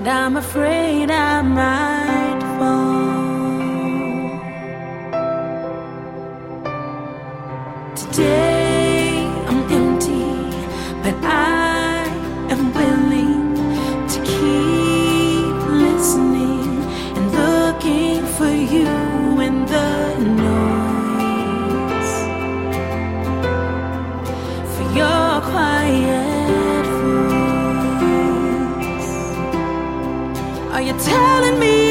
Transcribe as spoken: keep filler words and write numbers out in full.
I'm afraid I might fall. Today I'm empty, but I am willing to keep listening and looking for you in the noise, for your quiet voice. Are you telling me